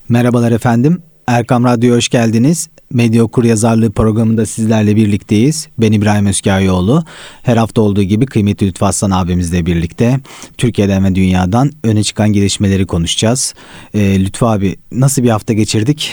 Merhabalar efendim. Erkam Radyo'ya hoş geldiniz. Medya Okuryazarlığı programında sizlerle birlikteyiz. Ben İbrahim Özkâyoğlu. Her hafta olduğu gibi kıymetli Lütfü Aslan abimizle birlikte Türkiye'den ve dünyadan öne çıkan gelişmeleri konuşacağız. Lütfü abi, nasıl bir hafta geçirdik?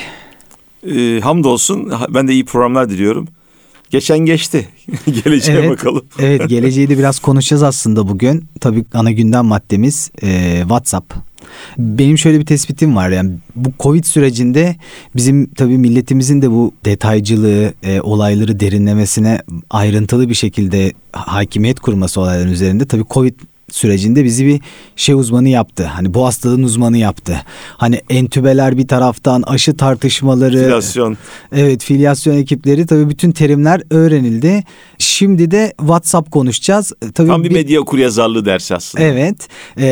Hamdolsun. Ben de iyi programlar diliyorum. Geçen geçti. Geleceğe bakalım. Evet, geleceği de biraz konuşacağız aslında bugün. Tabii ana gündem maddemiz WhatsApp. Benim şöyle bir tespitim var, yani bu Covid sürecinde bizim tabii milletimizin de bu detaycılığı, olayları derinlemesine ayrıntılı bir şekilde hakimiyet kurması olayların üzerinde, tabii Covid sürecinde bizi bir şey uzmanı yaptı. Hani bu hastalığın uzmanı yaptı. Hani entübeler bir taraftan, aşı tartışmaları. Filyasyon. Evet, filyasyon ekipleri, tabii bütün terimler öğrenildi. Şimdi de WhatsApp konuşacağız. Tabii tam bir medya okuryazarlığı dersi aslında. Evet.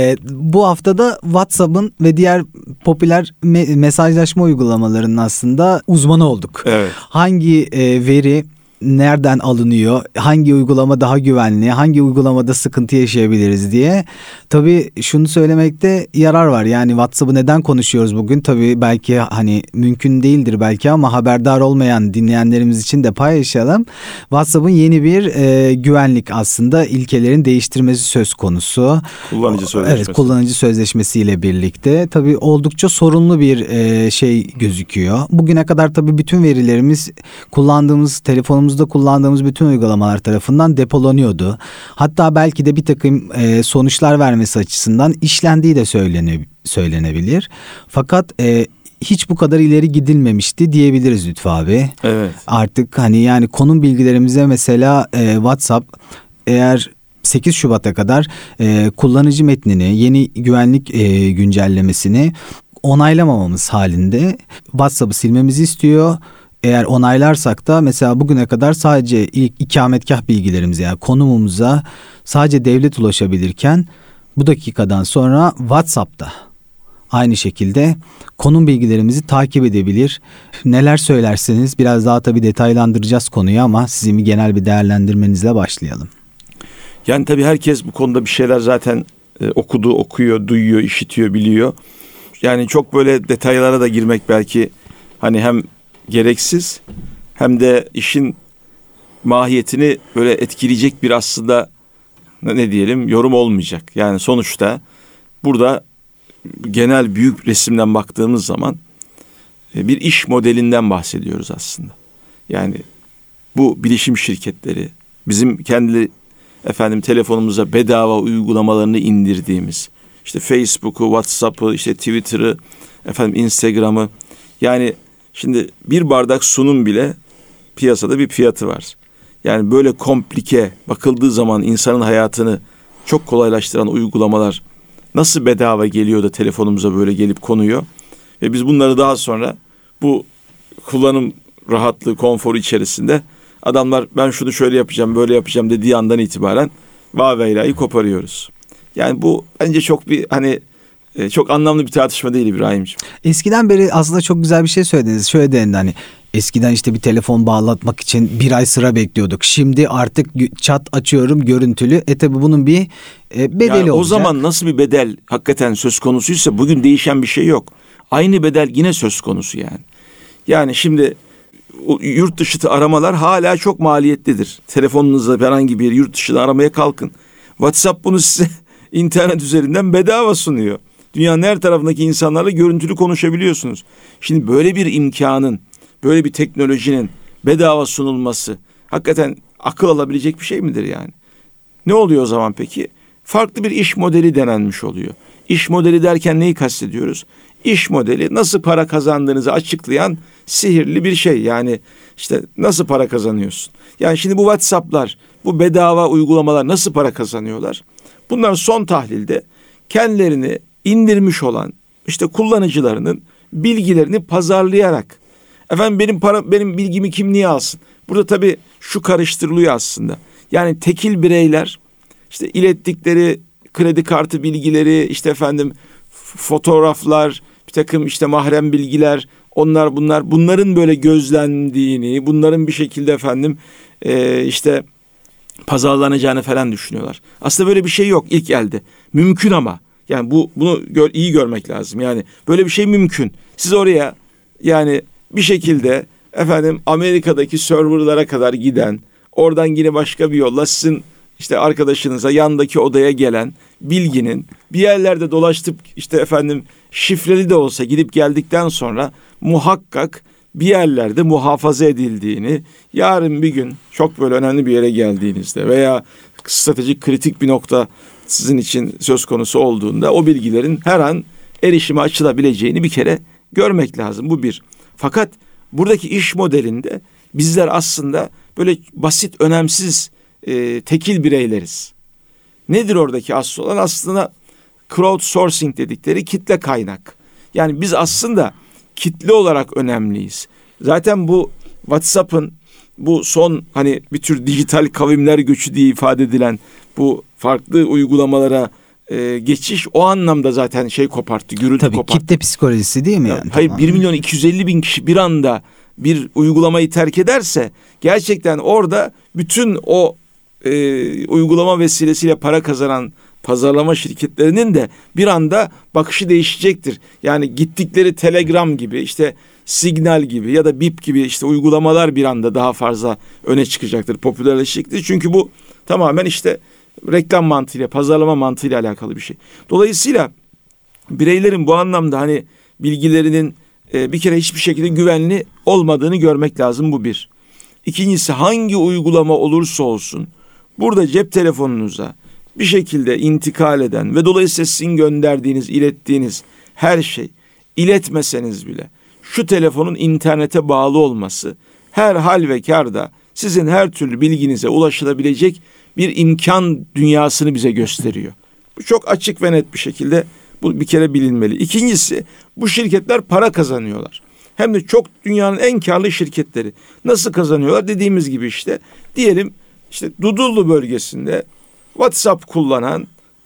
Bu haftada WhatsApp'ın ve diğer popüler mesajlaşma uygulamalarının aslında uzmanı olduk. Evet. Hangi veri nereden alınıyor, hangi uygulama daha güvenli, hangi uygulamada sıkıntı yaşayabiliriz diye. Tabii şunu söylemekte yarar var. Yani WhatsApp'ı neden konuşuyoruz bugün? Tabii belki hani mümkün değildir belki ama haberdar olmayan dinleyenlerimiz için de paylaşalım. WhatsApp'ın yeni bir güvenlik aslında ilkelerin değiştirmesi söz konusu. Kullanıcı sözleşmesi. Evet, kullanıcı sözleşmesiyle birlikte tabii oldukça sorunlu bir şey gözüküyor. Bugüne kadar tabii bütün verilerimiz kullandığımız telefonumuzda kullandığımız bütün uygulamalar tarafından depolanıyordu. Hatta belki de bir takım sonuçlar vermesi açısından işlendiği de söylenebilir. Fakat hiç bu kadar ileri gidilmemişti diyebiliriz Lütfü abi. Evet. Artık hani yani konum bilgilerimize mesela WhatsApp eğer 8 Şubat'a kadar kullanıcı metnini, yeni güvenlik güncellemesini onaylamamamız halinde WhatsApp'ı silmemizi istiyor. Eğer onaylarsak da mesela bugüne kadar sadece ilk ikametgah bilgilerimize, yani konumumuza sadece devlet ulaşabilirken bu dakikadan sonra WhatsApp'ta aynı şekilde konum bilgilerimizi takip edebilir. Neler söylerseniz biraz daha tabii detaylandıracağız konuyu ama sizin bir genel bir değerlendirmenizle başlayalım. Yani tabii herkes bu konuda bir şeyler zaten okuyor, duyuyor, işitiyor, biliyor. Yani çok böyle detaylara da girmek belki hani hem gereksiz hem de işin mahiyetini böyle etkileyecek bir aslında ne diyelim yorum olmayacak. Yani sonuçta burada genel büyük resimden baktığımız zaman bir iş modelinden bahsediyoruz aslında. Yani bu bilişim şirketleri bizim kendi telefonumuza bedava uygulamalarını indirdiğimiz, işte Facebook'u, WhatsApp'ı, işte Twitter'ı, Instagram'ı, yani şimdi bir bardak sunun bile piyasada bir fiyatı var. Yani böyle komplike bakıldığı zaman insanın hayatını çok kolaylaştıran uygulamalar nasıl bedava geliyor da telefonumuza böyle gelip konuyor ve biz bunları daha sonra bu kullanım rahatlığı, konforu içerisinde adamlar ben şunu şöyle yapacağım, böyle yapacağım dediği andan itibaren vaveyla'yı koparıyoruz. Yani bu bence çok bir çok anlamlı bir tartışma değil İbrahim'ciğim. Eskiden beri aslında çok güzel bir şey söylediniz. Şöyle dendi, hani eskiden işte bir telefon bağlatmak için bir ay sıra bekliyorduk. Şimdi artık çat açıyorum görüntülü. Tabi bunun bir bedeli yani olacak. O zaman nasıl bir bedel hakikaten söz konusuysa bugün değişen bir şey yok. Aynı bedel yine söz konusu yani. Yani şimdi yurt dışı aramalar hala çok maliyetlidir. Telefonunuzla herhangi bir yurt dışında aramaya kalkın. WhatsApp bunu size internet üzerinden bedava sunuyor. Dünyanın her tarafındaki insanlarla görüntülü konuşabiliyorsunuz. Şimdi böyle bir imkanın, böyle bir teknolojinin bedava sunulması hakikaten akıl alabilecek bir şey midir yani? Ne oluyor o zaman peki? Farklı bir iş modeli denenmiş oluyor. İş modeli derken neyi kastediyoruz? İş modeli nasıl para kazandığınızı açıklayan sihirli bir şey. Yani işte nasıl para kazanıyorsun? Yani şimdi bu WhatsApp'lar, bu bedava uygulamalar nasıl para kazanıyorlar? Bunlar son tahlilde kendilerini indirmiş olan işte kullanıcılarının bilgilerini pazarlayarak benim bilgimi kim niye alsın? Burada tabii şu karıştırılıyor aslında. Yani tekil bireyler işte ilettikleri kredi kartı bilgileri, işte fotoğraflar, bir takım işte mahrem bilgiler, bunların böyle gözlendiğini, bunların bir şekilde işte pazarlanacağını falan düşünüyorlar. Aslında böyle bir şey yok ilk elde. Mümkün ama Yani bunu iyi görmek lazım. Yani böyle bir şey mümkün. Siz oraya yani bir şekilde efendim Amerika'daki serverlara kadar giden, oradan yine başka bir yolla sizin işte arkadaşınıza yandaki odaya gelen bilginin bir yerlerde dolaştıp işte efendim şifreli de olsa gidip geldikten sonra muhakkak bir yerlerde muhafaza edildiğini, yarın bir gün çok böyle önemli bir yere geldiğinizde veya stratejik kritik bir nokta sizin için söz konusu olduğunda o bilgilerin her an erişime açılabileceğini bir kere görmek lazım. Bu bir. Fakat buradaki iş modelinde bizler aslında böyle basit, önemsiz, tekil bireyleriz. Nedir oradaki asıl olan? Aslında crowdsourcing dedikleri kitle kaynak. Yani biz aslında kitle olarak önemliyiz. Zaten bu WhatsApp'ın bu son hani bir tür dijital kavimler göçü diye ifade edilen bu farklı uygulamalara geçiş o anlamda zaten koparttı, gürültü Tabii, koparttı. kitle psikolojisi değil mi yani? Hayır, Tamam. 1.250.000 kişi bir anda bir uygulamayı terk ederse gerçekten orada bütün o uygulama vesilesiyle para kazanan pazarlama şirketlerinin de bir anda bakışı değişecektir. Yani gittikleri Telegram gibi, işte Signal gibi ya da Bip gibi işte uygulamalar bir anda daha fazla öne çıkacaktır, popülerleşecektir. Çünkü bu tamamen işte reklam mantığıyla, pazarlama mantığıyla alakalı bir şey. Dolayısıyla bireylerin bu anlamda hani bilgilerinin bir kere hiçbir şekilde güvenli olmadığını görmek lazım, bu bir. İkincisi, hangi uygulama olursa olsun burada cep telefonunuza bir şekilde intikal eden ve dolayısıyla sizin gönderdiğiniz, ilettiğiniz her şey, iletmeseniz bile şu telefonun internete bağlı olması her hal ve kârda sizin her türlü bilginize ulaşılabilecek bir imkan dünyasını bize gösteriyor. Bu çok açık ve net bir şekilde bu bir kere bilinmeli. İkincisi, bu şirketler para kazanıyorlar. Hem de çok dünyanın en karlı şirketleri. Nasıl kazanıyorlar? Dediğimiz gibi işte diyelim işte Dudullu bölgesinde WhatsApp kullanan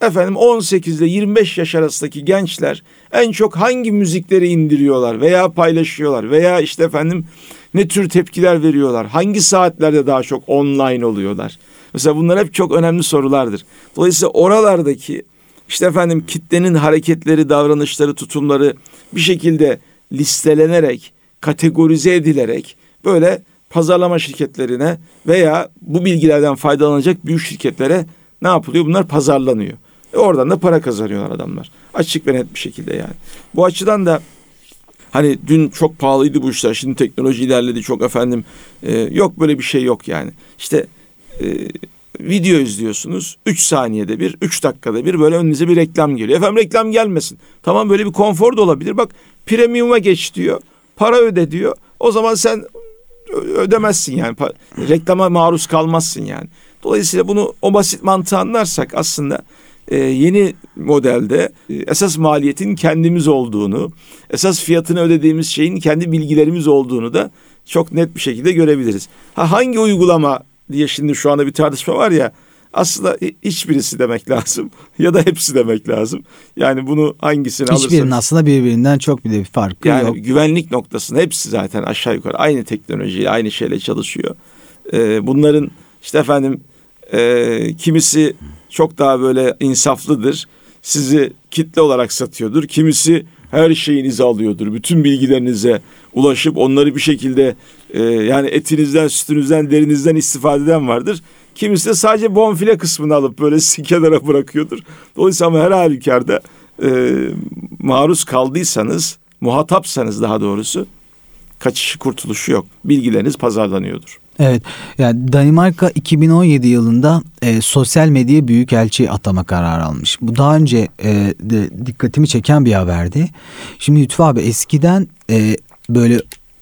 18 ile 25 yaş arasındaki gençler en çok hangi müzikleri indiriyorlar veya paylaşıyorlar veya işte ne tür tepkiler veriyorlar? Hangi saatlerde daha çok online oluyorlar? Mesela bunlar hep çok önemli sorulardır. Dolayısıyla oralardaki işte kitlenin hareketleri, davranışları, tutumları bir şekilde listelenerek, kategorize edilerek böyle pazarlama şirketlerine veya bu bilgilerden faydalanacak büyük şirketlere ne yapılıyor? Bunlar pazarlanıyor. Oradan da para kazanıyorlar adamlar. Açık ve net bir şekilde yani. Bu açıdan da hani dün çok pahalıydı bu işler. Şimdi teknoloji ilerledi çok yok böyle bir şey yok yani. İşte video izliyorsunuz. 3 saniyede bir, 3 dakikada bir böyle önünüze bir reklam geliyor. Reklam gelmesin. Tamam, böyle bir konfor da olabilir. Bak, premium'a geç diyor. Para öde diyor. O zaman sen ödemezsin yani. Reklama maruz kalmazsın yani. Dolayısıyla bunu o basit mantığı anlarsak aslında yeni modelde esas maliyetin kendimiz olduğunu, esas fiyatını ödediğimiz şeyin kendi bilgilerimiz olduğunu da çok net bir şekilde görebiliriz. Hangi uygulama diye şimdi şu anda bir tartışma var ya, aslında hiçbirisi demek lazım ya da hepsi demek lazım. Yani bunu hangisini alırsanız. Hiçbirinin aslında birbirinden çok bir farkı yani yok. Güvenlik noktasında hepsi zaten aşağı yukarı aynı teknolojiyle, aynı şeyle çalışıyor. Bunların işte kimisi çok daha böyle insaflıdır. Sizi kitle olarak satıyordur. Kimisi her şeyinizi alıyordur. Bütün bilgilerinize ulaşıp onları bir şekilde yani etinizden, sütünüzden, derinizden istifade eden vardır. Kimisi de sadece bonfile kısmını alıp böyle kenara bırakıyordur. Dolayısıyla ama her halükarda maruz kaldıysanız, muhatapsanız daha doğrusu, kaçışı kurtuluşu yok. Bilgileriniz pazarlanıyordur. Evet, yani Danimarka 2017 yılında sosyal medyaya büyükelçi atama kararı almış. Bu daha önce de dikkatimi çeken bir haberdi. Şimdi Lütfü abi, eskiden böyle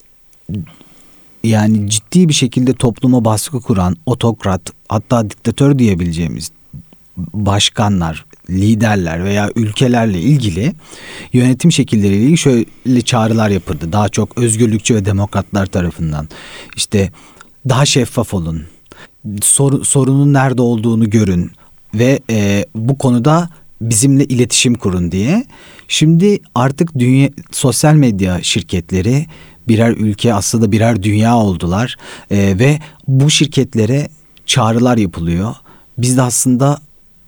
yani ciddi bir şekilde topluma baskı kuran otokrat, hatta diktatör diyebileceğimiz başkanlar, liderler veya ülkelerle ilgili yönetim şekilleriyle ilgili şöyle çağrılar yapıldı. Daha çok özgürlükçü ve demokratlar tarafından. İşte daha şeffaf olun, sorunun nerede olduğunu görün ve bu konuda bizimle iletişim kurun diye. Şimdi artık sosyal medya şirketleri birer ülke, aslında birer dünya oldular ve bu şirketlere çağrılar yapılıyor. Biz de aslında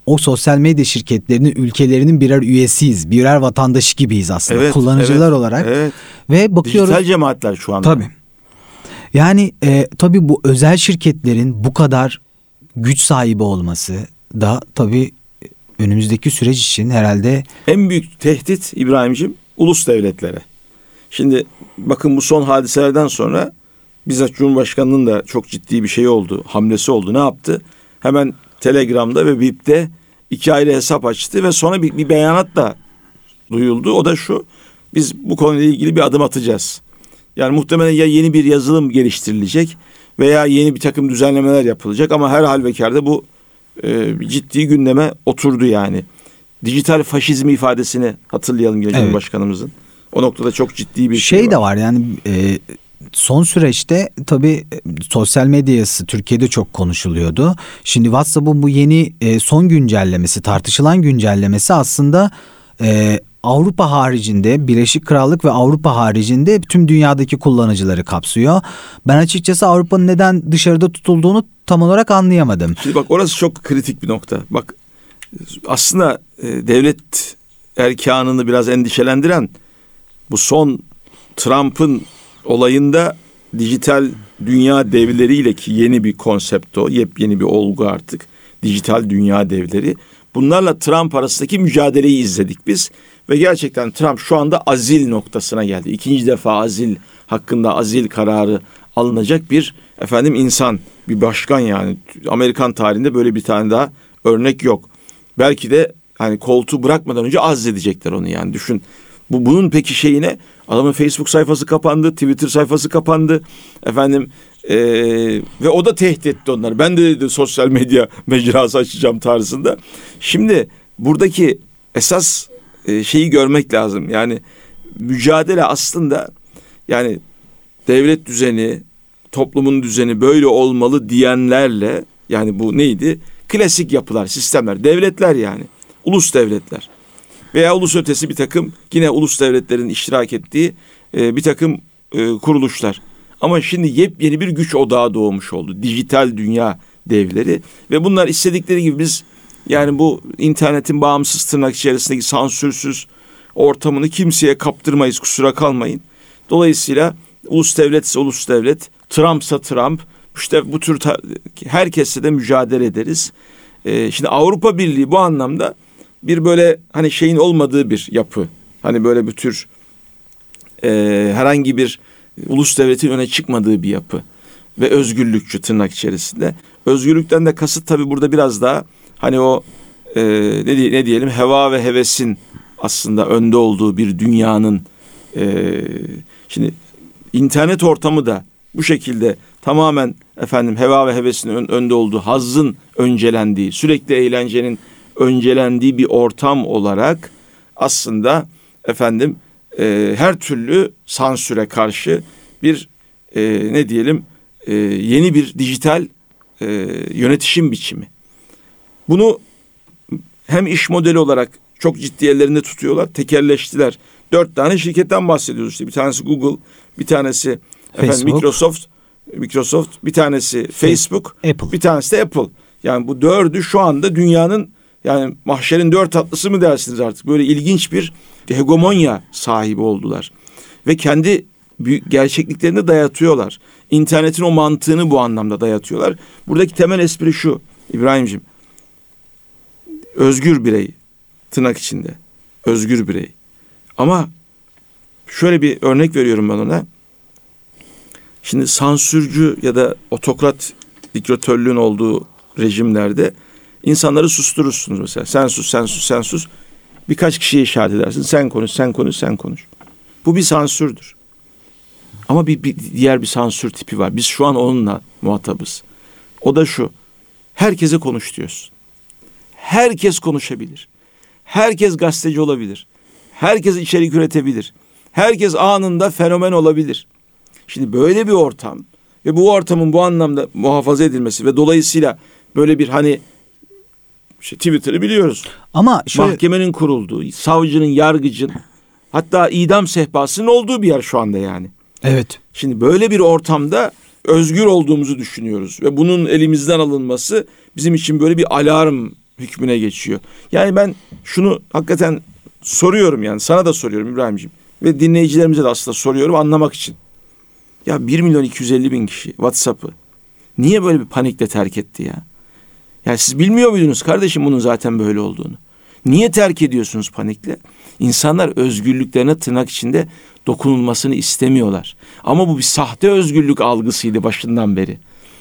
o sosyal medya şirketlerinin ülkelerinin birer üyesiyiz. Birer vatandaşı gibiyiz aslında. Evet, kullanıcılar evet, olarak. Evet. Ve bakıyoruz. Dijital cemaatler şu anda. Tabii. Yani tabii bu özel şirketlerin bu kadar güç sahibi olması da tabii önümüzdeki süreç için herhalde en büyük tehdit İbrahim'cim ulus devletlere. Şimdi bakın bu son hadiselerden sonra bizzat Cumhurbaşkanı'nın da çok ciddi bir şey oldu, hamlesi oldu. Ne yaptı? Hemen Telegram'da ve Bip'te 2 ayrı hesap açtı ve sonra bir beyanat da duyuldu. O da şu: biz bu konuyla ilgili bir adım atacağız. Yani muhtemelen ya yeni bir yazılım geliştirilecek veya yeni bir takım düzenlemeler yapılacak ama her halükarda bu ciddi gündeme oturdu yani. Dijital faşizmi ifadesini hatırlayalım yine Cumhurbaşkanımızın. O noktada çok ciddi bir şey de var yani son süreçte tabii sosyal medyası Türkiye'de çok konuşuluyordu. Şimdi WhatsApp'ın bu yeni son güncellemesi, tartışılan güncellemesi aslında Avrupa haricinde, Birleşik Krallık ve Avrupa haricinde tüm dünyadaki kullanıcıları kapsıyor. Ben açıkçası Avrupa'nın neden dışarıda tutulduğunu tam olarak anlayamadım. Şimdi bak, orası çok kritik bir nokta. Bak, aslında devlet erkanını biraz endişelendiren bu son Trump'ın olayında dijital dünya devleriyle, ki yeni bir konsept o, yepyeni bir olgu artık, dijital dünya devleri. Bunlarla Trump arasındaki mücadeleyi izledik biz ve gerçekten Trump şu anda azil noktasına geldi. 2. defa azil hakkında azil kararı alınacak bir insan, bir başkan yani. Amerikan tarihinde böyle bir tane daha örnek yok. Belki de hani koltuğu bırakmadan önce azledecekler onu yani, düşün. Bunun peki şeyine, adamın Facebook sayfası kapandı, Twitter sayfası kapandı ve o da tehdit etti onları. Ben de dedi sosyal medya mecrası açacağım tarzında. Şimdi buradaki esas şeyi görmek lazım. Yani mücadele aslında yani devlet düzeni, toplumun düzeni böyle olmalı diyenlerle, yani bu neydi? Klasik yapılar, sistemler, devletler yani. Ulus devletler. Veya ulus ötesi bir takım yine ulus devletlerin iştirak ettiği bir takım kuruluşlar. Ama şimdi yepyeni bir güç odağı doğmuş oldu. Dijital dünya devleri ve bunlar istedikleri gibi, biz yani bu internetin bağımsız tırnak içerisindeki sansürsüz ortamını kimseye kaptırmayız, kusura kalmayın. Dolayısıyla ulus devletse ulus devlet, Trump'sa Trump, işte bu tür herkesle de mücadele ederiz. Şimdi Avrupa Birliği bu anlamda bir böyle hani şeyin olmadığı bir yapı. Hani böyle bir tür herhangi bir ulus devletin öne çıkmadığı bir yapı. Ve özgürlükçü tırnak içerisinde. Özgürlükten de kasıt tabii burada biraz daha hani o ne diyelim, heva ve hevesin aslında önde olduğu bir dünyanın şimdi internet ortamı da bu şekilde tamamen heva ve hevesin önde olduğu, hazzın öncelendiği, sürekli eğlencenin öncelendiği bir ortam olarak aslında her türlü sansüre karşı bir yeni bir dijital yönetişim biçimi. Bunu hem iş modeli olarak çok ciddi ellerinde tutuyorlar, tekelleştiler. 4 tane şirketten bahsediyoruz işte. Bir tanesi Google, bir tanesi Microsoft, bir tanesi Facebook, Apple. Bir tanesi de Apple. Yani bu 4'ü şu anda dünyanın, yani mahşerin 4 atlısı mı dersiniz artık? Böyle ilginç bir hegemonya sahibi oldular. Ve kendi gerçekliklerini dayatıyorlar. İnternetin o mantığını bu anlamda dayatıyorlar. Buradaki temel espri şu İbrahim'ciğim. Özgür birey, tırnak içinde. Özgür birey. Ama şöyle bir örnek veriyorum ben ona. Şimdi sansürcü ya da otokrat diktatörlüğün olduğu rejimlerde insanları susturursunuz mesela. Sen sus. Birkaç kişiye işaret edersin. Sen konuş. Bu bir sansürdür. Ama bir diğer bir sansür tipi var. Biz şu an onunla muhatabız. O da şu: herkese konuş diyorsun. Herkes konuşabilir. Herkes gazeteci olabilir. Herkes içerik üretebilir. Herkes anında fenomen olabilir. Şimdi böyle bir ortam ve bu ortamın bu anlamda muhafaza edilmesi ve dolayısıyla böyle bir Twitter'ı biliyoruz. Ama mahkemenin kurulduğu, savcının, yargıcın, hatta idam sehpasının olduğu bir yer şu anda yani. Evet. Şimdi böyle bir ortamda özgür olduğumuzu düşünüyoruz ve bunun elimizden alınması bizim için böyle bir alarm hükmüne geçiyor. Yani ben şunu hakikaten soruyorum, yani sana da soruyorum İbrahimciğim ve dinleyicilerimize de aslında soruyorum anlamak için. Ya 1.250.000 kişi WhatsApp'ı niye böyle bir panikle terk etti ya? Yani siz bilmiyor muydunuz kardeşim bunun zaten böyle olduğunu? Niye terk ediyorsunuz panikle? İnsanlar özgürlüklerine tırnak içinde dokunulmasını istemiyorlar. Ama bu bir sahte özgürlük algısıydı başından beri.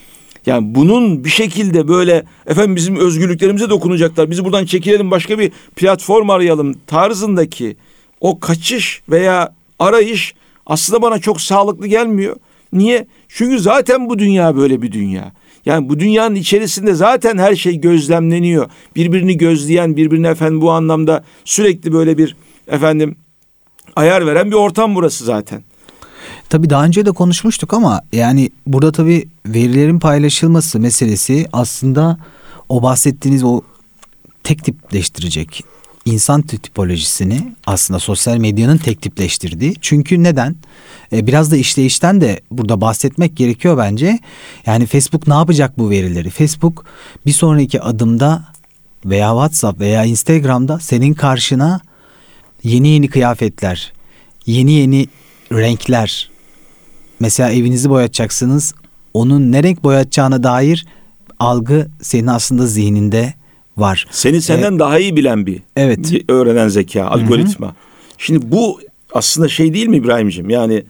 Yani bunun bir şekilde böyle efendim bizim özgürlüklerimize dokunacaklar, bizi buradan çekilelim, başka bir platform arayalım tarzındaki o kaçış veya arayış aslında bana çok sağlıklı gelmiyor. Niye? Çünkü zaten bu dünya böyle bir dünya. Yani bu dünyanın içerisinde zaten her şey gözlemleniyor. Birbirini gözleyen, birbirine efendim bu anlamda sürekli böyle bir efendim ayar veren bir ortam burası zaten. Tabii daha önce de konuşmuştuk ama yani burada tabii verilerin paylaşılması meselesi aslında o bahsettiğiniz o tek tipleştirecek insan tipolojisini aslında sosyal medyanın tek tipleştirdiği. Çünkü neden? Biraz da işleyişten de burada bahsetmek gerekiyor bence. Yani Facebook ne yapacak bu verileri? Facebook bir sonraki adımda veya WhatsApp veya Instagram'da senin karşına yeni yeni kıyafetler, yeni yeni renkler. Mesela evinizi boyatacaksınız. Onun ne renk boyatacağına dair algı senin aslında zihninde var. Seni senden daha iyi bilen bir öğrenen zeka, algoritma. Hı-hı. Şimdi bu aslında şey değil mi İbrahimciğim? Yani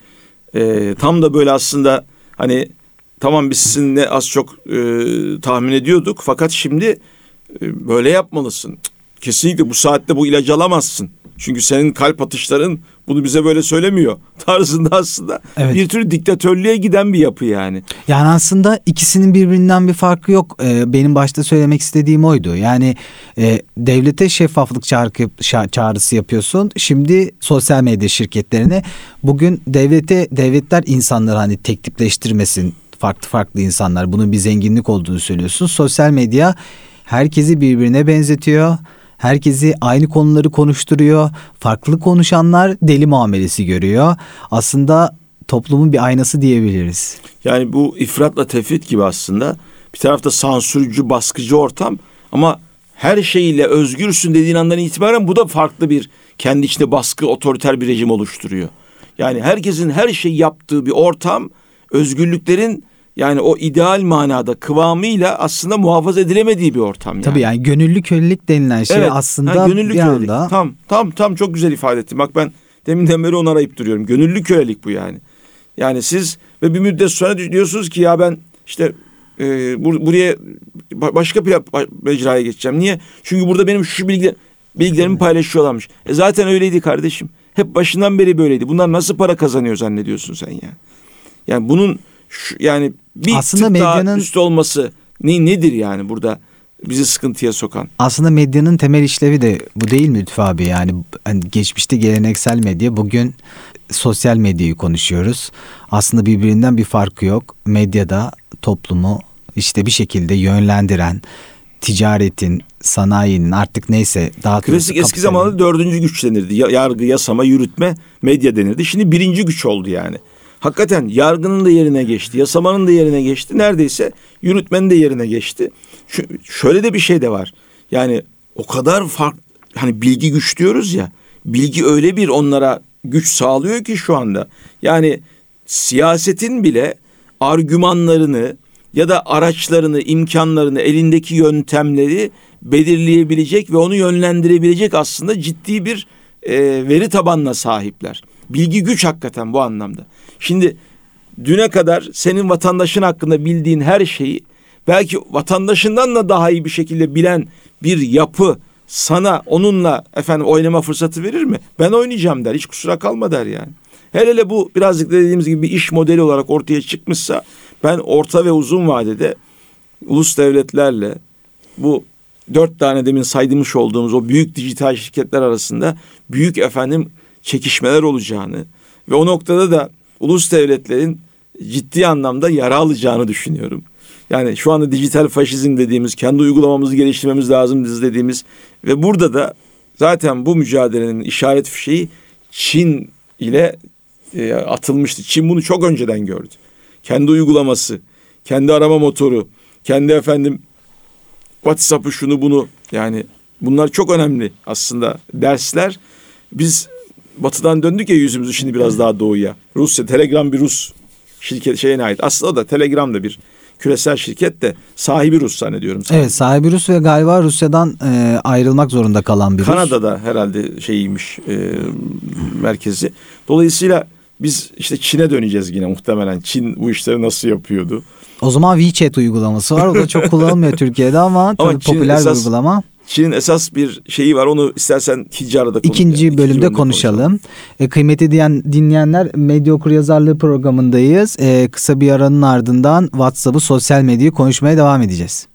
tam da böyle aslında hani tamam biz sizinle az çok tahmin ediyorduk. Fakat şimdi böyle yapmalısın. Kesinlikle bu saatte bu ilacı alamazsın. Çünkü senin kalp atışların bunu bize böyle söylemiyor tarzında aslında bir tür diktatörlüğe giden bir yapı yani. Yani aslında ikisinin birbirinden bir farkı yok. Benim başta söylemek istediğim oydu. Yani devlete şeffaflık çağrısı yapıyorsun. Şimdi sosyal medya şirketlerine bugün devletler insanları hani tek tipleştirmesin, farklı insanlar, bunun bir zenginlik olduğunu söylüyorsun. Sosyal medya herkesi birbirine benzetiyor. Herkesi aynı konuları konuşturuyor. Farklı konuşanlar deli muamelesi görüyor. Aslında toplumun bir aynası diyebiliriz. Yani bu ifratla tefrit gibi aslında. Bir tarafta sansürcü, baskıcı ortam ama her şeyiyle özgürsün dediğin andan itibaren bu da farklı bir kendi içinde baskı, otoriter bir rejim oluşturuyor. Yani herkesin her şeyi yaptığı bir ortam, özgürlüklerin yani o ideal manada kıvamıyla aslında muhafaza edilemediği bir ortam yani. Tabii yani gönüllü kölelik denilen şey aslında gönüllü bir kölelik. anda. Tam çok güzel ifade ettin. Bak ben deminden beri onu arayıp duruyorum. Gönüllü kölelik bu yani. Yani siz ve bir müddet sonra diyorsunuz ki ya ben işte buraya başka bir mecraya geçeceğim. Niye? Çünkü burada benim şu bilgilerimi paylaşıyorlarmış. Zaten öyleydi kardeşim. Hep başından beri böyleydi. Bunlar nasıl para kazanıyor zannediyorsun sen ya? Yani bunun yani bir aslında tık medyanın daha üst olması nedir yani burada bizi sıkıntıya sokan? Aslında medyanın temel işlevi de bu değil mi Lütfü abi? Yani hani geçmişte geleneksel medya, bugün sosyal medyayı konuşuyoruz. Aslında birbirinden bir farkı yok. Medyada toplumu işte bir şekilde yönlendiren, ticaretin, sanayinin artık neyse daha klasik eski zamanlarda 4. güç denirdi. Yargı, yasama, yürütme, medya denirdi. Şimdi 1. güç oldu yani. Hakikaten yargının da yerine geçti, yasamanın da yerine geçti. Neredeyse yürütmenin de yerine geçti. Şöyle de bir şey de var. Yani o kadar farklı, hani bilgi güç diyoruz ya. Bilgi öyle bir onlara güç sağlıyor ki şu anda. Yani siyasetin bile argümanlarını ya da araçlarını, imkanlarını, elindeki yöntemleri belirleyebilecek ve onu yönlendirebilecek aslında ciddi bir veri tabanına sahipler. Bilgi güç hakikaten bu anlamda. Şimdi düne kadar senin vatandaşın hakkında bildiğin her şeyi belki vatandaşından da daha iyi bir şekilde bilen bir yapı sana onunla efendim oynama fırsatı verir mi? Ben oynayacağım der. Hiç kusura kalma der yani. Hele bu birazcık da dediğimiz gibi bir iş modeli olarak ortaya çıkmışsa ben orta ve uzun vadede ulus devletlerle bu 4 tane demin saydırmış olduğumuz o büyük dijital şirketler arasında büyük efendim çekişmeler olacağını ve o noktada da ulus devletlerin ciddi anlamda yara alacağını düşünüyorum. Yani şu anda dijital faşizm dediğimiz, kendi uygulamamızı geliştirmemiz lazım dediğimiz ve burada da zaten bu mücadelenin işaret fişeği Çin ile atılmıştı. Çin bunu çok önceden gördü. Kendi uygulaması, kendi arama motoru, kendi efendim WhatsApp'ı şunu bunu, yani bunlar çok önemli aslında dersler. Biz batıdan döndük ya yüzümüzü şimdi biraz daha doğuya. Rusya, Telegram bir Rus şirket şeyine ait. Aslında o da Telegram da bir küresel şirket de sahibi Rus zannediyorum. Evet, sahibi Rus ve galiba Rusya'dan ayrılmak zorunda kalan bir Rus. Kanada'da herhalde şeyiymiş merkezi. Dolayısıyla biz işte Çin'e döneceğiz yine muhtemelen. Çin bu işleri nasıl yapıyordu? O zaman WeChat uygulaması var. O da çok kullanılmıyor Türkiye'de ama tabii popüler bir uygulama. Çin'in esas bir şeyi var. Onu istersen ikinci arada İkinci bölümde konuşalım. Kıymetli dinleyenler, Medya Okuryazarlığı programındayız. Kısa bir aranın ardından WhatsApp'ı, sosyal medyayı konuşmaya devam edeceğiz.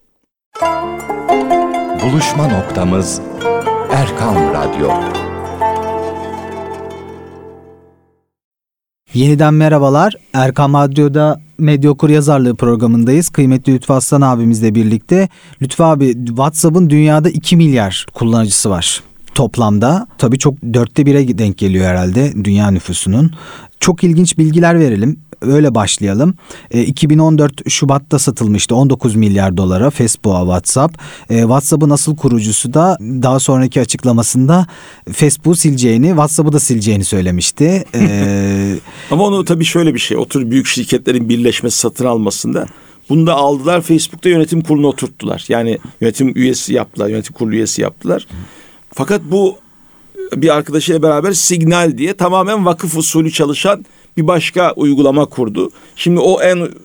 Buluşma noktamız Erkam Radyo. Yeniden merhabalar. Erkam Radyo'da Medya Okuryazarlığı programındayız. Kıymetli Lütfü Aslan abimizle birlikte. Lütfü abi, WhatsApp'ın dünyada 2 milyar kullanıcısı var toplamda. Tabii çok 1/4'e denk geliyor herhalde dünya nüfusunun. Çok ilginç bilgiler verelim. Öyle başlayalım. 2014 Şubat'ta satılmıştı 19 milyar dolara Facebook'a WhatsApp. WhatsApp'ın asıl kurucusu da daha sonraki açıklamasında Facebook'u sileceğini, WhatsApp'ı da sileceğini söylemişti. Ama onu tabii şöyle bir şey. O tür büyük şirketlerin birleşmesi, satın almasında bunu da aldılar. Facebook'ta yönetim kuruluna oturttular. Yani yönetim üyesi yaptılar, yönetim kurulu üyesi yaptılar. Fakat bu bir arkadaşıyla beraber Signal diye tamamen vakıf usulü çalışan bir başka uygulama kurdu. Şimdi o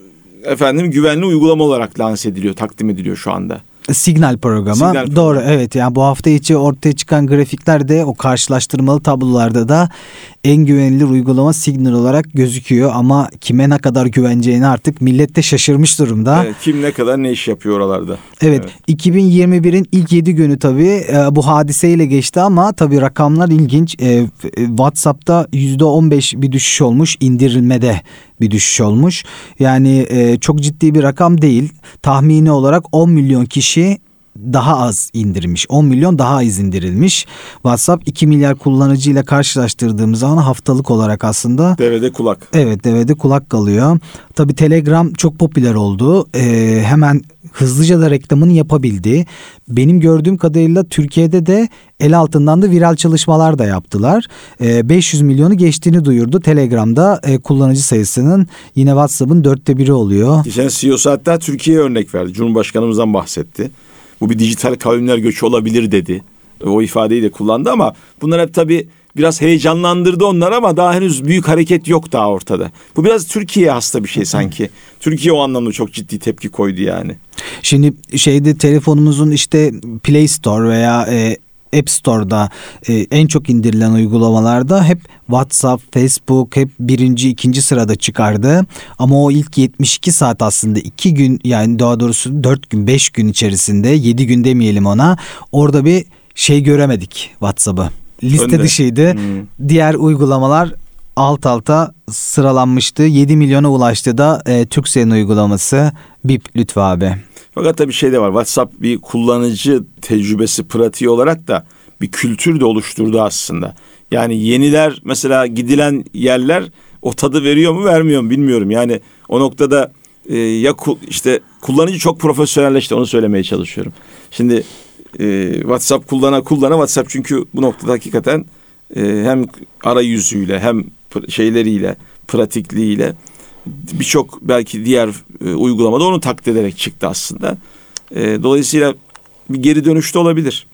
en güvenli uygulama olarak lanse ediliyor, takdim ediliyor şu anda. Signal programı. Doğru, evet, yani bu hafta içi ortaya çıkan grafiklerde, o karşılaştırmalı tablolarda da en güvenilir uygulama Signal olarak gözüküyor ama kime ne kadar güveneceğini artık millet de şaşırmış durumda. Evet, kim ne kadar ne iş yapıyor oralarda. Evet. 2021'in ilk 7 günü tabii bu hadiseyle geçti ama tabii rakamlar ilginç. WhatsApp'ta %15 bir düşüş olmuş, indirilmede bir düşüş olmuş. Yani çok ciddi bir rakam değil. Tahmini olarak 10 milyon kişi daha az indirmiş. 10 milyon daha az indirilmiş. WhatsApp 2 milyar kullanıcıyla karşılaştırdığımız zaman haftalık olarak aslında devede kulak. Evet, devede kulak kalıyor. Tabii Telegram çok popüler oldu. Hemen hızlıca da reklamını yapabildi. Benim gördüğüm kadarıyla Türkiye'de de el altından da viral çalışmalar da yaptılar. 500 milyonu geçtiğini duyurdu. Telegram'da kullanıcı sayısının yine WhatsApp'ın 1/4 oluyor. Geçen CEO'su hatta Türkiye'ye örnek verdi. Cumhurbaşkanımızdan bahsetti. Bu bir dijital kavimler göçü olabilir dedi. O ifadeyi de kullandı ama bunlar hep tabii biraz heyecanlandırdı onları ama daha henüz büyük hareket yok daha ortada. Bu biraz Türkiye'ye hasta bir şey sanki. Türkiye o anlamda çok ciddi tepki koydu yani. Şimdi telefonumuzun işte Play Store veya App Store'da en çok indirilen uygulamalarda hep WhatsApp, Facebook hep birinci, ikinci sırada çıkardı. Ama o ilk 72 saat aslında 2 gün, yani daha doğrusu 4 gün, 5 gün içerisinde, 7 gün demeyelim ona, orada bir şey göremedik WhatsApp'ı. Liste dışıydı. Diğer uygulamalar alt alta sıralanmıştı. 7 milyona ulaştı da Turkcell'in uygulaması Bip, Lütfü abi. Fakat tabii şey de var. WhatsApp bir kullanıcı tecrübesi, pratiği olarak da bir kültür de oluşturdu aslında. Yani yeniler, mesela gidilen yerler o tadı veriyor mu vermiyor mu bilmiyorum. Yani o noktada işte kullanıcı çok profesyonelleşti, onu söylemeye çalışıyorum. Şimdi WhatsApp kullana WhatsApp, çünkü bu noktada hakikaten hem arayüzüyle hem şeyleriyle, pratikliğiyle birçok belki diğer uygulamada onu taklit ederek çıktı aslında. Dolayısıyla bir geri dönüş de olabilir.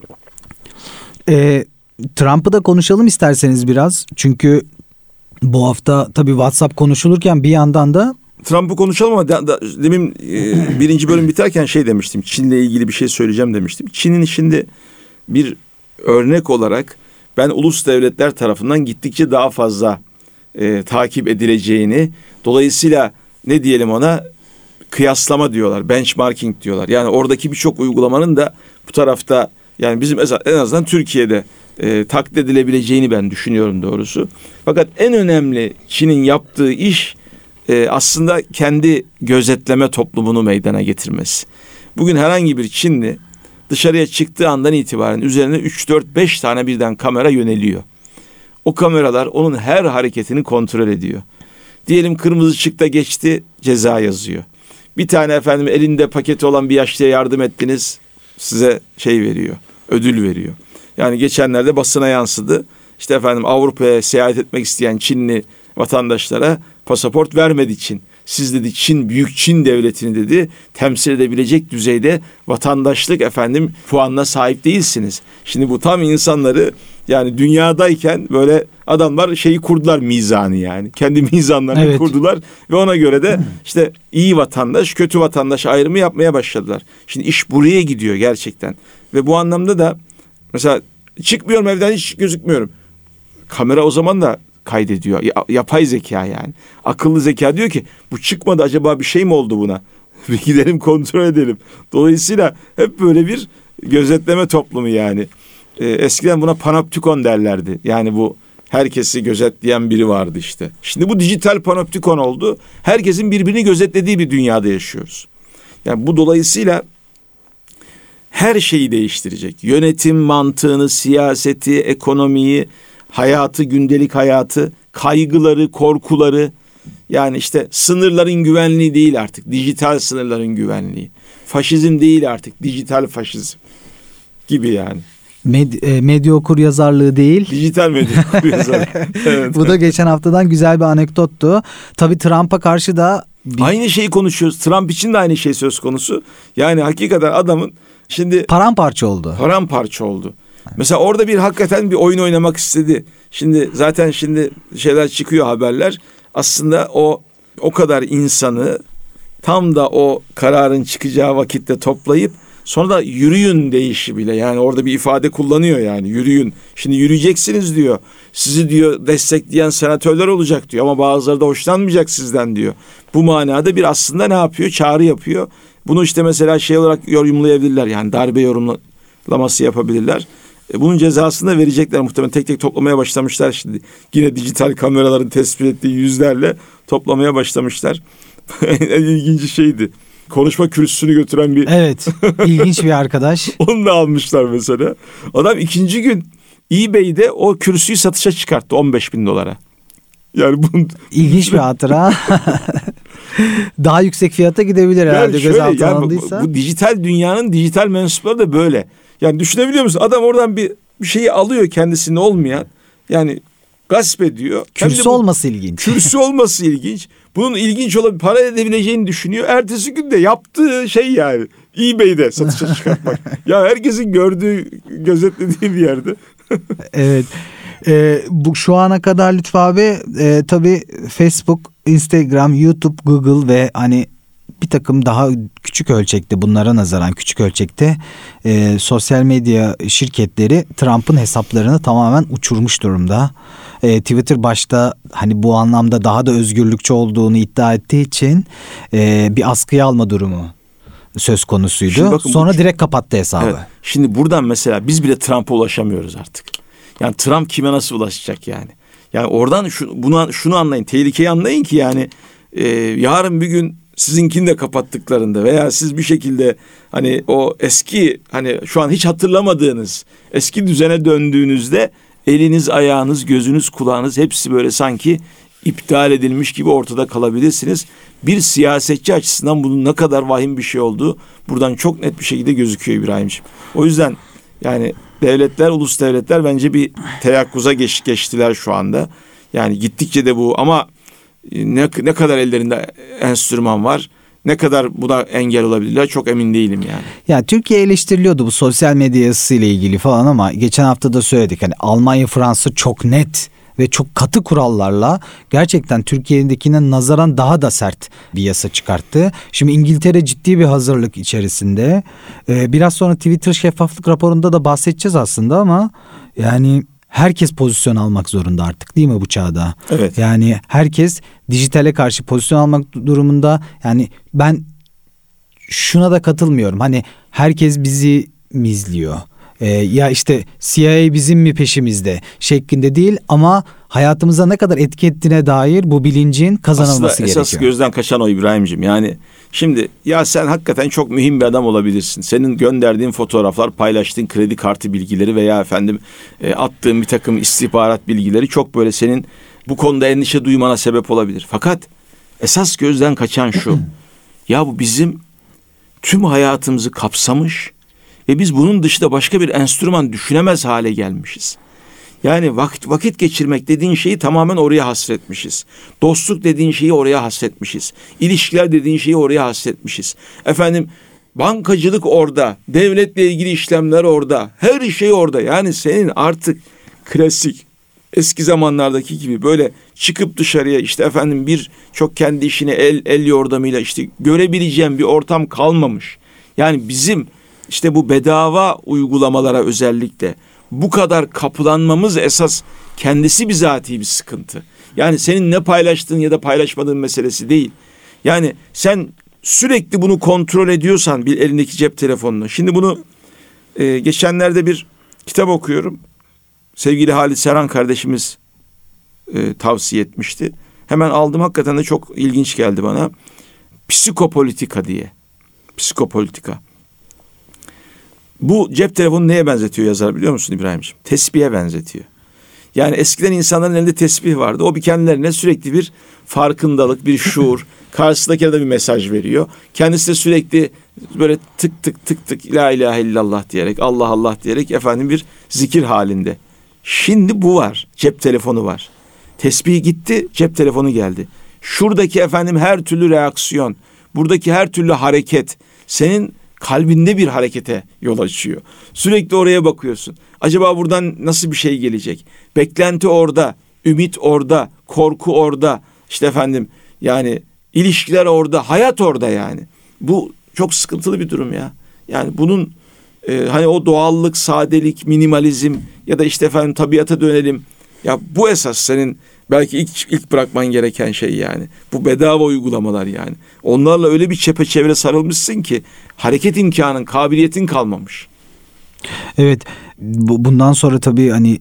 Trump'ı da konuşalım isterseniz biraz. Çünkü bu hafta tabii WhatsApp konuşulurken bir yandan da Trump'ı konuşalım ama demin birinci bölüm biterken demiştim. Çin'le ilgili bir şey söyleyeceğim demiştim. Çin'in şimdi bir örnek olarak ben ulus devletler tarafından gittikçe daha fazla takip edileceğini, dolayısıyla ne diyelim ona, kıyaslama diyorlar, benchmarking diyorlar. Yani oradaki birçok uygulamanın da bu tarafta, yani bizim en azından Türkiye'de taklit edilebileceğini ben düşünüyorum doğrusu. Fakat en önemli Çin'in yaptığı iş aslında kendi gözetleme toplumunu meydana getirmesi. Bugün herhangi bir Çinli dışarıya çıktığı andan itibaren üzerine 3-4-5 tane birden kamera yöneliyor. O kameralar onun her hareketini kontrol ediyor. Diyelim kırmızı ışıkta geçti, ceza yazıyor. Bir tane efendim elinde paketi olan bir yaşlıya yardım ettiniz, size şey veriyor, ödül veriyor. Yani geçenlerde basına yansıdı. İşte efendim Avrupa'ya seyahat etmek isteyen Çinli vatandaşlara pasaport vermedi Çin. Siz dedi Çin, büyük Çin devletini dedi temsil edebilecek düzeyde vatandaşlık efendim puanına sahip değilsiniz. Şimdi bu tam insanları, yani dünyadayken böyle adamlar şeyi kurdular, mizanı yani. Kendi mizanlarını kurdular ve ona göre de işte iyi vatandaş, kötü vatandaş ayrımı yapmaya başladılar. Şimdi iş buraya gidiyor gerçekten. Ve bu anlamda da mesela çıkmıyorum evden, hiç gözükmüyorum. Kamera o zaman da kaydediyor. Yapay zeka yani. Akıllı zeka diyor ki bu çıkmadı, acaba bir şey mi oldu buna? Bir gidelim kontrol edelim. Dolayısıyla hep böyle bir gözetleme toplumu yani. Eskiden buna panoptikon derlerdi. Yani bu herkesi gözetleyen biri vardı işte. Şimdi bu dijital panoptikon oldu. Herkesin birbirini gözetlediği bir dünyada yaşıyoruz. Yani bu dolayısıyla her şeyi değiştirecek. Yönetim mantığını, siyaseti, ekonomiyi, hayatı, gündelik hayatı, kaygıları, korkuları, yani işte sınırların güvenliği değil artık, dijital sınırların güvenliği. Faşizm değil artık, dijital faşizm gibi yani. Medya okuryazarlığı değil. Dijital medya okuryazarlığı. Evet. Bu da geçen haftadan güzel bir anekdottu. Tabii Trump'a karşı da aynı şeyi konuşuyoruz. Trump için de aynı şey söz konusu. Yani hakikaten adamın şimdi paramparça oldu. Paramparça oldu. Mesela orada hakikaten bir oyun oynamak istedi. Şimdi zaten şeyler çıkıyor, haberler. Aslında o kadar insanı tam da o kararın çıkacağı vakitte toplayıp sonra da yürüyün deyişi, yani orada bir ifade kullanıyor, yani yürüyün. Şimdi yürüyeceksiniz diyor. Sizi diyor destekleyen senatörler olacak diyor ama bazıları da hoşlanmayacak sizden diyor. Bu manada bir aslında ne yapıyor? Çağrı yapıyor. Bunu işte mesela şey olarak yorumlayabilirler, yani darbe yorumlaması yapabilirler. Bunun cezasını da verecekler muhtemelen, tek tek toplamaya başlamışlar şimdi. Yine dijital kameraların tespit ettiği yüzlerle toplamaya başlamışlar. En ilginci şeydi. Konuşma kürsüsünü götüren bir... Evet, ilginç bir arkadaş. Onu da almışlar mesela. Adam ikinci gün eBay'de o kürsüyü satışa çıkarttı $15,000. Yani İlginç bir hatıra. Daha yüksek fiyata gidebilir herhalde gözaltına alındıysa. Bu dijital dünyanın dijital mensupları da böyle. Yani düşünebiliyor musun? Adam oradan bir şeyi alıyor, kendisinde olmayan. Yani gasp ediyor. Kürsü olması ilginç. Kürsü olması ilginç. Bunun ilginç para edebileceğini düşünüyor. Ertesi gün de yaptığı şey yani eBay'de satışa çıkartmak. Ya herkesin gördüğü, gözetlediği bir yerde. Evet. Bu şu ana kadar Lütfü abi tabii Facebook, Instagram, YouTube, Google ve hani bir takım daha küçük ölçekte, bunlara nazaran küçük ölçekte sosyal medya şirketleri Trump'ın hesaplarını tamamen uçurmuş durumda. Twitter başta hani bu anlamda daha da özgürlükçü olduğunu iddia ettiği için bir askıya alma durumu söz konusuydu. Bakın, sonra direkt kapattı hesabı. Evet. Şimdi buradan mesela biz bile Trump'a ulaşamıyoruz artık. Yani Trump kime nasıl ulaşacak yani? Yani oradan şunu anlayın, tehlikeyi anlayın ki yani yarın bir gün sizinkini de kapattıklarında veya siz bir şekilde hani o eski, hani şu an hiç hatırlamadığınız eski düzene döndüğünüzde eliniz, ayağınız, gözünüz, kulağınız hepsi böyle sanki iptal edilmiş gibi ortada kalabilirsiniz. Bir siyasetçi açısından bunun ne kadar vahim bir şey olduğu buradan çok net bir şekilde gözüküyor İbrahimciğim. O yüzden yani devletler, ulus devletler bence bir teyakkuza geçtiler şu anda. Yani gittikçe de bu, ama ne kadar ellerinde enstrüman var, ne kadar buna engel olabilirler çok emin değilim yani. Ya Türkiye eleştiriliyordu bu sosyal medya yasasıyla ilgili falan ama geçen hafta da söyledik, hani Almanya, Fransa çok net ve çok katı kurallarla gerçekten Türkiye'dekine nazaran daha da sert bir yasa çıkarttı. Şimdi İngiltere ciddi bir hazırlık içerisinde. Biraz sonra Twitter şeffaflık raporunda da bahsedeceğiz aslında ama yani herkes pozisyon almak zorunda artık, değil mi bu çağda? Evet. Yani herkes dijitale karşı pozisyon almak durumunda. Yani ben şuna da katılmıyorum. Hani herkes bizi mi izliyor? Ya işte CIA bizim mi peşimizde şeklinde değil ama hayatımıza ne kadar etki ettiğine dair bu bilincin kazanılması aslında gerekiyor. Esas gözden kaçan o İbrahim'ciğim. Yani şimdi ya sen hakikaten çok mühim bir adam olabilirsin. Senin gönderdiğin fotoğraflar, paylaştığın kredi kartı bilgileri veya attığın bir takım istihbarat bilgileri çok böyle senin bu konuda endişe duymana sebep olabilir. Fakat esas gözden kaçan şu. Ya bu bizim tüm hayatımızı kapsamış ve biz bunun dışında başka bir enstrüman düşünemez hale gelmişiz. Yani vakit geçirmek dediğin şeyi tamamen oraya hasretmişiz. Dostluk dediğin şeyi oraya hasretmişiz. İlişkiler dediğin şeyi oraya hasretmişiz. Efendim, bankacılık orada, devletle ilgili işlemler orada, her şey orada. Yani senin artık klasik eski zamanlardaki gibi böyle çıkıp dışarıya işte efendim bir çok kendi işini el yordamıyla işte görebileceğim bir ortam kalmamış. Yani bizim işte bu bedava uygulamalara özellikle bu kadar kapılanmamız esas kendisi bizatihi bir sıkıntı. Yani senin ne paylaştığın ya da paylaşmadığın meselesi değil. Yani sen sürekli bunu kontrol ediyorsan bir elindeki cep telefonunu. Şimdi bunu geçenlerde bir kitap okuyorum. Sevgili Halit Serhan kardeşimiz tavsiye etmişti. Hemen aldım, hakikaten de çok ilginç geldi bana. Psikopolitika diye. Psikopolitika. Bu cep telefonu neye benzetiyor yazar biliyor musun İbrahimciğim? Tesbihe benzetiyor. Yani eskiden insanların elinde tesbih vardı. O bir kendilerine sürekli bir farkındalık, bir şuur. Karşısındakine de bir mesaj veriyor. Kendisi de sürekli böyle tık tık tık tık la ilahe illallah diyerek, Allah Allah diyerek efendim bir zikir halinde. Şimdi bu var. Cep telefonu var. Tesbih gitti, cep telefonu geldi. Şuradaki efendim her türlü reaksiyon, buradaki her türlü hareket senin kalbinde bir harekete yol açıyor. Sürekli oraya bakıyorsun. Acaba buradan nasıl bir şey gelecek? Beklenti orada, ümit orada, korku orada. İşte efendim yani ilişkiler orada, hayat orada yani. Bu çok sıkıntılı bir durum ya. Yani bunun hani o doğallık, sadelik, minimalizm ya da işte efendim tabiata dönelim. Ya bu esas senin belki ilk bırakman gereken şey yani. Bu bedava uygulamalar yani. Onlarla öyle bir çepeçevre sarılmışsın ki hareket imkanın, kabiliyetin kalmamış. Evet, bundan sonra tabii hani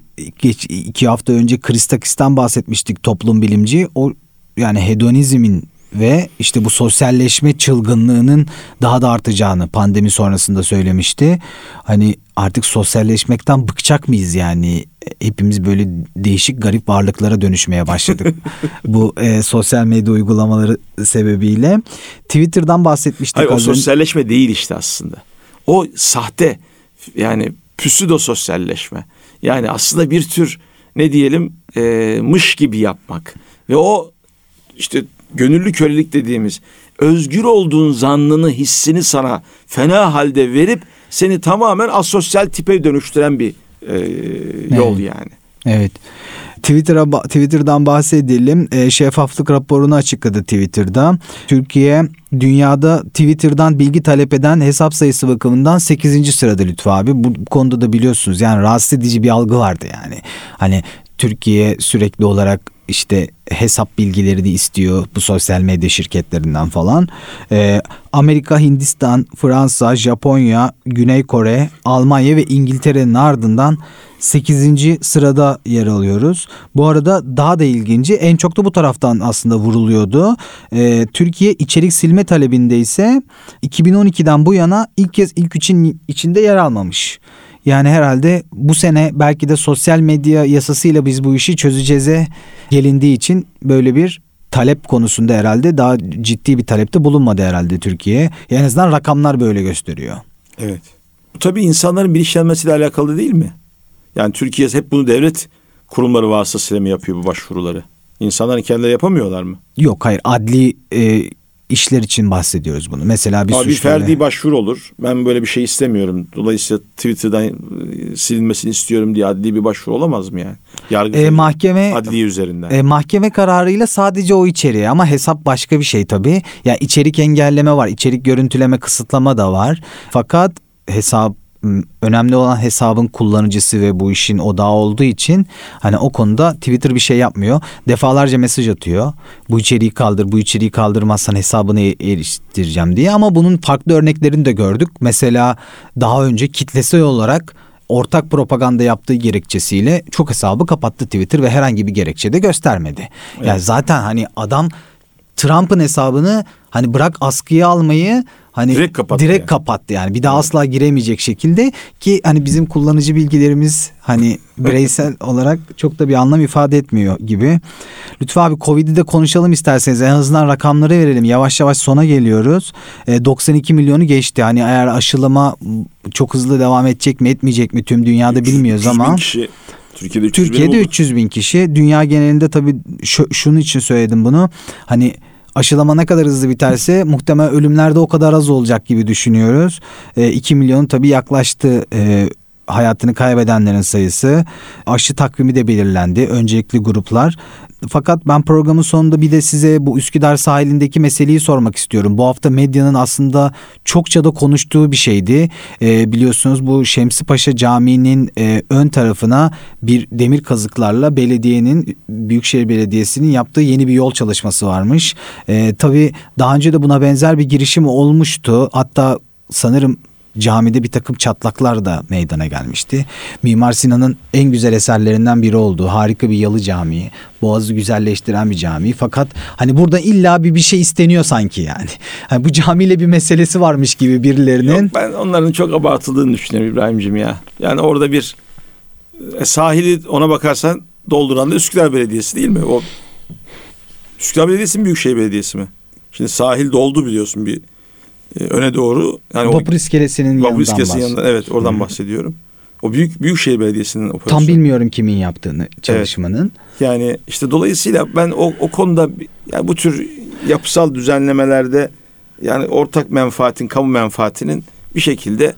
2 hafta önce Christakis'ten bahsetmiştik, toplum bilimci. O yani hedonizmin ve işte bu sosyalleşme çılgınlığının daha da artacağını pandemi sonrasında söylemişti. Hani artık sosyalleşmekten bıkacak mıyız yani? Hepimiz böyle değişik garip varlıklara dönüşmeye başladık. Bu sosyal medya uygulamaları sebebiyle. Twitter'dan bahsetmiştik. Hayır, o sosyalleşme değil işte aslında. O sahte yani pseudo sosyalleşme. Yani aslında bir tür ne diyelim mış gibi yapmak. Ve o işte gönüllü kölelik dediğimiz özgür olduğun zannını, hissini sana fena halde verip seni tamamen asosyal tipe dönüştüren bir yol yani. Evet. Twitter'dan bahsedelim. Şeffaflık raporunu açıkladı Twitter'da. Türkiye dünyada Twitter'dan bilgi talep eden hesap sayısı bakımından 8. sırada Lütfü abi. Bu konuda da biliyorsunuz yani rahatsız edici bir algı vardı yani. Hani Türkiye sürekli olarak işte hesap bilgilerini istiyor bu sosyal medya şirketlerinden falan. Amerika, Hindistan, Fransa, Japonya, Güney Kore, Almanya ve İngiltere'nin ardından 8. sırada yer alıyoruz. Bu arada daha da ilginci, en çok da bu taraftan aslında vuruluyordu. Türkiye içerik silme talebinde ise 2012'den bu yana ilk kez ilk üçün içinde yer almamış. Yani herhalde bu sene belki de sosyal medya yasasıyla biz bu işi çözeceğize gelindiği için böyle bir talep konusunda herhalde daha ciddi bir talepte bulunmadı herhalde Türkiye. En azından rakamlar böyle gösteriyor. Evet. Bu tabii insanların bilinçlenmesiyle alakalı değil mi? Yani Türkiye hep bunu devlet kurumları vasıtasıyla mı yapıyor bu başvuruları? İnsanların kendileri yapamıyorlar mı? Yok, hayır, adli işler için bahsediyoruz bunu. Mesela bir ferdi başvuru olur. Ben böyle bir şey istemiyorum. Dolayısıyla Twitter'dan silinmesini istiyorum diye adli bir başvuru olamaz mı yani? Yargı mahkeme adliye üzerinden. Mahkeme kararıyla sadece o içeriği, ama hesap başka bir şey tabii. Ya içerik engelleme var, içerik görüntüleme, kısıtlama da var. Fakat önemli olan hesabın kullanıcısı ve bu işin odağı olduğu için hani o konuda Twitter bir şey yapmıyor. Defalarca mesaj atıyor. Bu içeriği kaldır, bu içeriği kaldırmazsan hesabını eriştireceğim diye. Ama bunun farklı örneklerini de gördük. Mesela daha önce kitlesel olarak ortak propaganda yaptığı gerekçesiyle çok hesabı kapattı Twitter ve herhangi bir gerekçe de göstermedi. Evet. Yani zaten hani adam Trump'ın hesabını Hani bırak askıya almayı, hani direkt kapattı yani. Bir daha asla giremeyecek şekilde, ki hani bizim kullanıcı bilgilerimiz hani bireysel olarak çok da bir anlam ifade etmiyor gibi. Lütfü abi, Covid'i de konuşalım isterseniz. En azından rakamları verelim. Yavaş yavaş sona geliyoruz. 92 milyonu geçti. Hani eğer aşılama çok hızlı devam edecek mi etmeyecek mi tüm dünyada bilmiyoruz ama. Kişi, Türkiye'de 300 bin kişi. Dünya genelinde tabii şunun için söyledim bunu. Hani aşılama ne kadar hızlı biterse muhtemelen ölümler de o kadar az olacak gibi düşünüyoruz. 2 milyon tabii yaklaştı hayatını kaybedenlerin sayısı. Aşı takvimi de belirlendi. Öncelikli gruplar. Fakat ben programın sonunda bir de size bu Üsküdar sahilindeki meseleyi sormak istiyorum. Bu hafta medyanın aslında çokça da konuştuğu bir şeydi. Biliyorsunuz bu Şemsi Paşa Camii'nin ön tarafına bir demir kazıklarla belediyenin, Büyükşehir Belediyesi'nin yaptığı yeni bir yol çalışması varmış. Tabii daha önce de buna benzer bir girişim olmuştu. Hatta sanırım camide bir takım çatlaklar da meydana gelmişti. Mimar Sinan'ın en güzel eserlerinden biri olduğu harika bir Yalı Camii. Boğaz'ı güzelleştiren bir cami. Fakat hani burada illa bir şey isteniyor sanki yani. Hani bu camiyle bir meselesi varmış gibi birilerinin. Yok, ben onların çok abartıldığını düşünüyorum İbrahim'cim ya. Yani orada bir sahili ona bakarsan dolduran da Üsküdar Belediyesi değil mi? O Üsküdar Belediyesi mi, Büyükşehir Belediyesi mi? Şimdi sahil doldu biliyorsun bir öne doğru. Yani Vapur iskelesinin yanından, evet, oradan bahsediyorum. O Büyükşehir Belediyesi'nin operasyonu. Tam bilmiyorum kimin yaptığını, çalışmanın. Evet. Yani işte dolayısıyla ben o konuda yani bu tür yapısal düzenlemelerde yani ortak menfaatin, kamu menfaatinin bir şekilde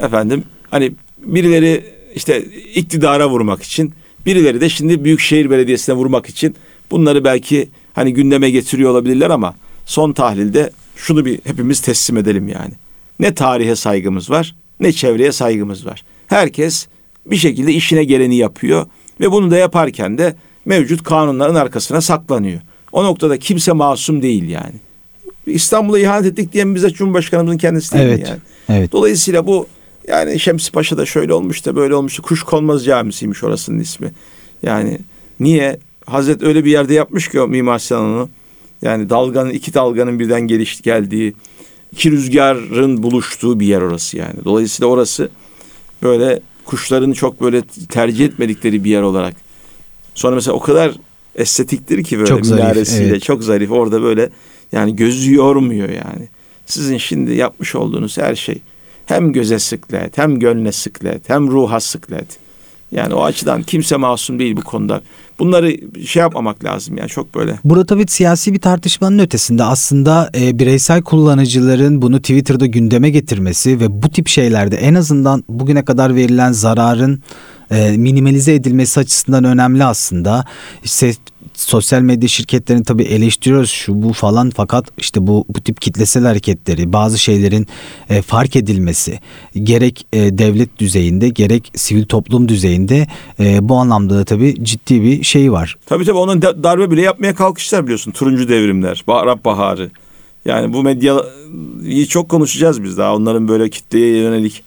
hani birileri işte iktidara vurmak için, birileri de şimdi Büyükşehir Belediyesi'ne vurmak için bunları belki hani gündeme getiriyor olabilirler ama son tahlilde şunu bir hepimiz teslim edelim yani. Ne tarihe saygımız var, ne çevreye saygımız var. Herkes bir şekilde işine geleni yapıyor ve bunu da yaparken de mevcut kanunların arkasına saklanıyor. O noktada kimse masum değil yani. İstanbul'a ihanet ettik diyen bize Cumhurbaşkanımızın kendisi değil evet, yani. Evet. Dolayısıyla bu yani Şemsi Paşa'da şöyle olmuş da böyle olmuş da Kuşkonmaz Camisi'ymiş orasının ismi. Yani niye? Hazret öyle bir yerde yapmış ki o Mimar Sinan'ı. Yani iki dalganın birden geldiği, iki rüzgarın buluştuğu bir yer orası yani. Dolayısıyla orası böyle kuşların çok böyle tercih etmedikleri bir yer olarak. Sonra mesela o kadar estetiktir ki böyle çok minaresiyle, zarif, evet. Çok zarif. Orada böyle yani gözü yormuyor yani. Sizin şimdi yapmış olduğunuz her şey hem göze sıklet, hem gönle sıklet, hem ruha sıklet. Yani o açıdan kimse masum değil bu konuda. Bunları yapmamak lazım yani, çok böyle. Burada tabii siyasi bir tartışmanın ötesinde aslında bireysel kullanıcıların bunu Twitter'da gündeme getirmesi ve bu tip şeylerde en azından bugüne kadar verilen zararın minimalize edilmesi açısından önemli aslında. İşte sosyal medya şirketlerini tabii eleştiriyoruz şu bu falan, fakat işte bu tip kitlesel hareketleri, bazı şeylerin fark edilmesi gerek devlet düzeyinde gerek sivil toplum düzeyinde bu anlamda da tabii ciddi bir şey var. Tabii onun darbe bile yapmaya kalkışlar biliyorsun. Turuncu devrimler, Arap Baharı. Yani bu medyayı çok konuşacağız biz daha. Onların böyle kitleye yönelik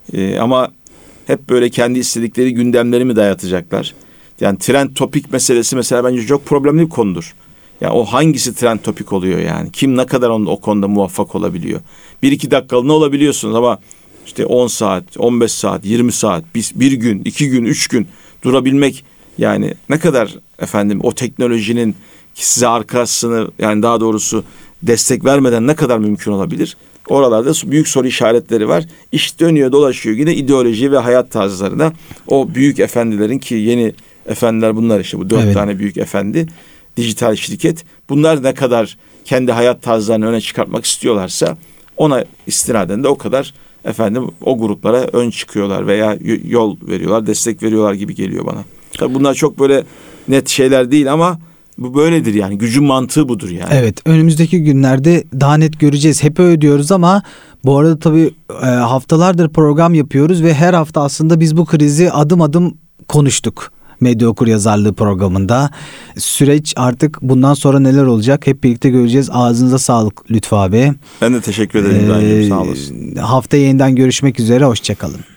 ama hep böyle kendi istedikleri gündemleri mi dayatacaklar? Yani trend topik meselesi mesela bence çok problemli bir konudur. Yani o hangisi trend topik oluyor yani? Kim ne kadar o konuda muvaffak olabiliyor? 1-2 dakikalığına olabiliyorsunuz ama işte 10 saat, 15 saat, 20 saat, bir gün, 2 gün, 3 gün durabilmek yani ne kadar o teknolojinin size arkasını yani daha doğrusu destek vermeden ne kadar mümkün olabilir? Oralarda büyük soru işaretleri var. İş dönüyor dolaşıyor yine ideoloji ve hayat tarzlarına. O büyük efendilerin ki yeni efendiler bunlar işte bu 4 tane büyük efendi, dijital şirket. Bunlar ne kadar kendi hayat tarzlarını öne çıkartmak istiyorlarsa ona istinaden de o kadar o gruplara ön çıkıyorlar veya yol veriyorlar, destek veriyorlar gibi geliyor bana. Tabii bunlar çok böyle net şeyler değil ama bu böyledir yani. Gücün mantığı budur yani. Evet, önümüzdeki günlerde daha net göreceğiz. Hep öyle diyoruz ama bu arada tabii haftalardır program yapıyoruz ve her hafta aslında biz bu krizi adım adım konuştuk. Medya Okuryazarlığı programında. Süreç artık bundan sonra neler olacak hep birlikte göreceğiz. Ağzınıza sağlık Lütfü abi. Ben de teşekkür ederim İbrahim. Sağ olasın. Haftaya yeniden görüşmek üzere. Hoşçakalın.